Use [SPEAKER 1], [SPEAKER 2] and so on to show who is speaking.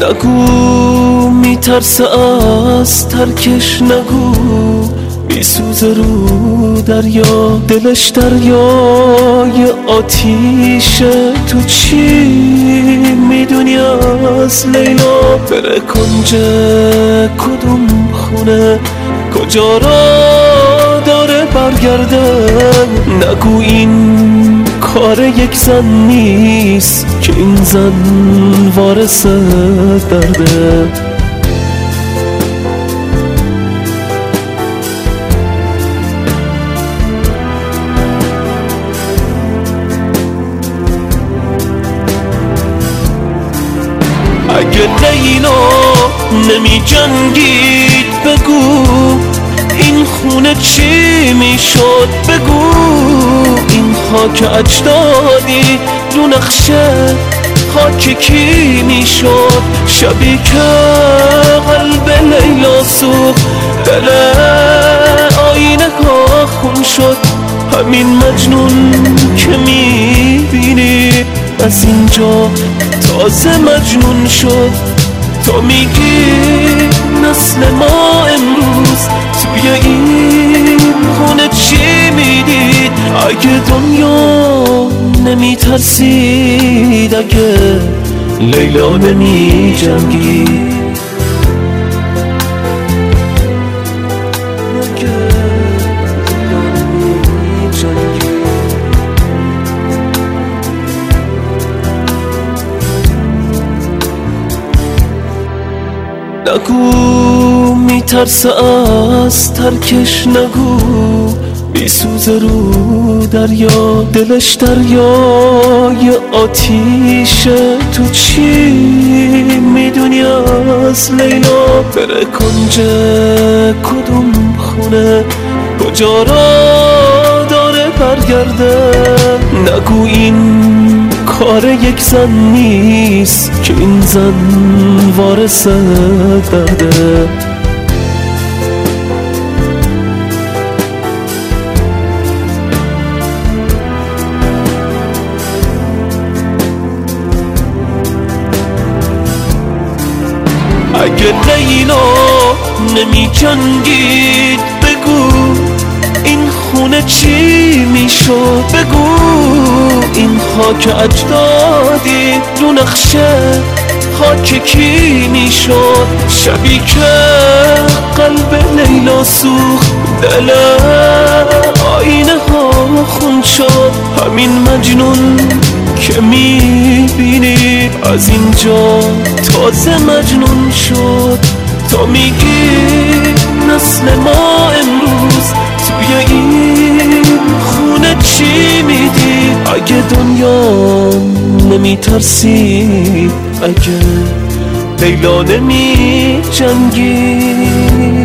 [SPEAKER 1] نگو میترسه از ترکش، نگو میسوزه رو دریا، دلش دریای آتیشه. تو چی میدونی از لیلا؟ بره کنج کدوم خونه، کجا را داره برگردن؟ نگو این کار یک زن نیست که این زن وارث درده. اگه لیلا نمی جنگید بگو این خونه چی میشد؟ بگو این خاک اجدادی رو نقشه خاک کی میشد؟ شبی که قلب لیلا سوخت، دل آینه ها خون شد. همین مجنون که میبینی از اینجا تازه مجنون شد. تو میگی نسل ما امروز توی این خونه چی میدید؟ اگه دنیا نمیترسید، اگه لیلا نمی جنگید، نگو میترسه از ترکش، نگو میسوزه رو دریا، دلش دریای آتیشه. تو چی میدونی از لیلا؟ بره کنج کدوم خونه، کجا را داره برگرده؟ نگو این کار یک زن نیست که این زن وارث درده. اگه لیلا نمی جنگید بگو این خونه چی میشد؟ بگو این خاک اجدادی رو نقشه خاک کی میشد؟ شبی که قلب لیلا سوخت، دل آینه ها خون شد. همین مجنون که میبینی از اینجا تازه مجنون شد. تو میگی نسل ما امروز توی این خونه چی میدی؟ اگه دنیا نمیترسید، اگه لیلا نمی جنگید.